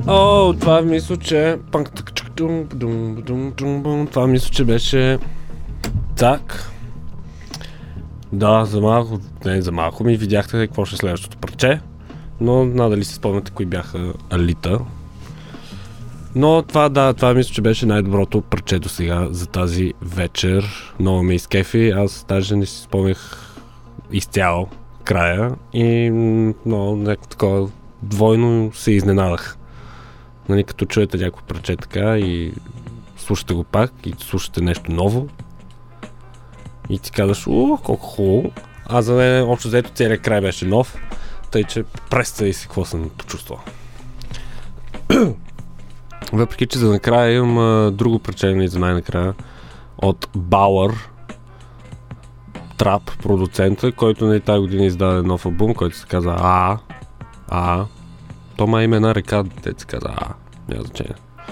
Това мисля, че... Това мисля, че беше... Так. Да, за малко ми видяхте какво ще е следващото парче, но надали си спомняте кои бяха Алита. Но това мисля, че беше най-доброто парче до сега за тази вечер. Много ме изкефи, аз даже не си спомнях изцяло края и някакво такова двойно се изненадах. Нали, като чуете някакво парче така и слушате го пак и слушате нещо ново и ти казваш, колко хубаво. А за мен общо взето целият край беше нов, тъй че представи си какво съм почувствал. Въпреки че за накрая имам друго парче за най-накрая от Bauer, трап продуцента, който тази година издаде нов албум, който се казва То ма има една река, те се казва няма значение.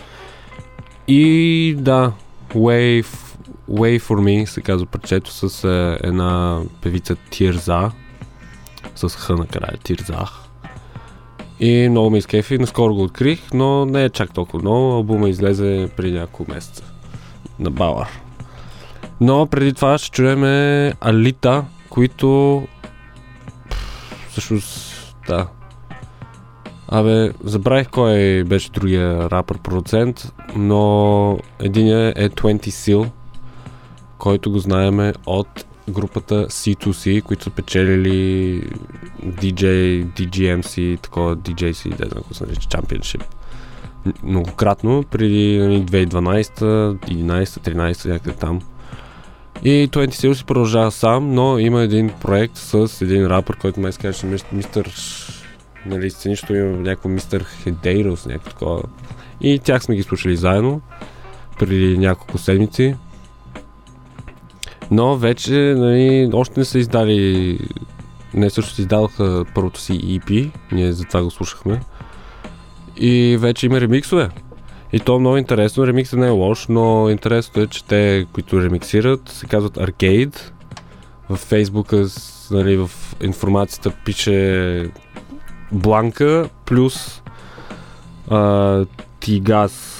И да, Way for Me се казва парчето с една певица Тирза, с Х накрая, Тирзах. И много ме изкефи, наскоро го открих, но не е чак толкова много, албума излезе преди няколко месеца на Bauer. Но преди това ще чуем Алита, които всъщност да. Забравих кой беше другия рапър-продуцент, но единият е 20 Seal, който го знаеме от групата C2C, които са печелили DJMC, такова DJC, да знам какво се нарича, Championship. Многократно, преди 2012, 11, 13, някъде там. И 20 Seal си продължава сам, но има един проект с един рапър, който май се казва мистер... Нали, сценичното има някакво мистер Хедейрос, някакво такова. И тях сме ги слушали заедно преди няколко седмици. Но вече, нали, още не са издали... Не, също издадоха първото си EP, ние затова го слушахме. И вече има ремиксове. И то е много интересно, ремиксът не е лош, но интересното е, че те, които ремиксират, се казват Arcade. В Фейсбука, нали, в информацията пише Бланка плюс Тигас.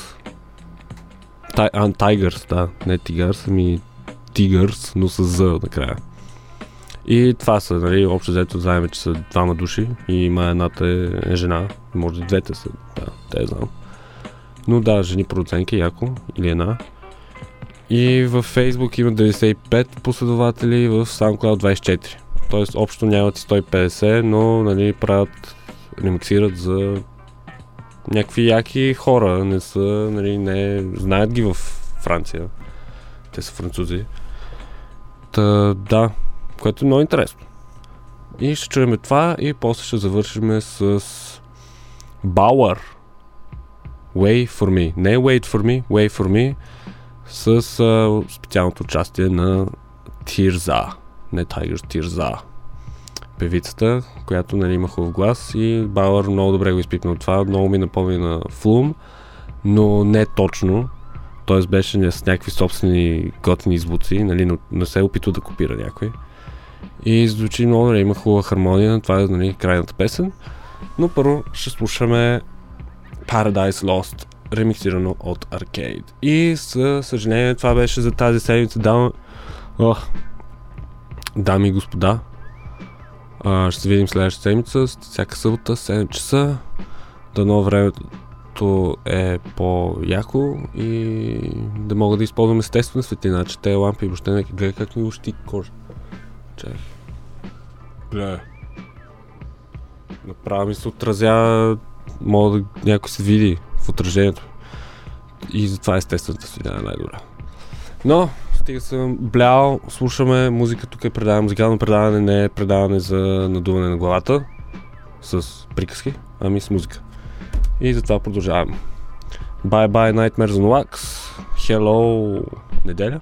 Тайгърс, да, не Тигърс, ами Тигърс, но с З накрая. И това са, нали, общо взето знаем, че са двама души и има едната е жена, може и двете са, да, те знам. Но да, жени продуцентки, яко, или една. И във Facebook има 95 последователи, в SoundCloud 24. Тоест общо нямат и 150, но, нали, ремиксират за някакви яки хора, не са, нали, не знаят ги в Франция. Те са французи. Да, което е много интересно. И ще чуем това и после ще завършим с Bauer. Way for Me. Не Wait for Me, Way for Me. С специалното участие на Тирза. Не Tigers, Тирза. Певицата, която, нали, има хубав глас и Bauer много добре го изпипна от това. Много ми напомни на Flume, но не точно. Т.е. беше с някакви собствени готини звуци, нали, но не се опитва да копира някой. И звучи много, нали, има хубава хармония, това е, нали, крайната песен. Но първо ще слушаме Paradise Lost, ремиксирано от Arcade. И със съжаление това беше за тази седмица. Дами и господа, ще се видим следващата седмица, всяка събота, 7 часа. Дано времето е по-яко и да мога да използвам естествена светлина, че те лампи въобще не гледай как ми ощи кожа. Чакай. Гледай. Направо ми се отразява, мога да някой се види в отражението. И затова естествената светлина е най-добра. Но стига съм блял, слушаме музика, тук е предаване, музикално предаване, не е предаване за надуване на главата с приказки, ами с музика. И затова продължаваме. Bye bye Nightmares on Wax. Hello неделя.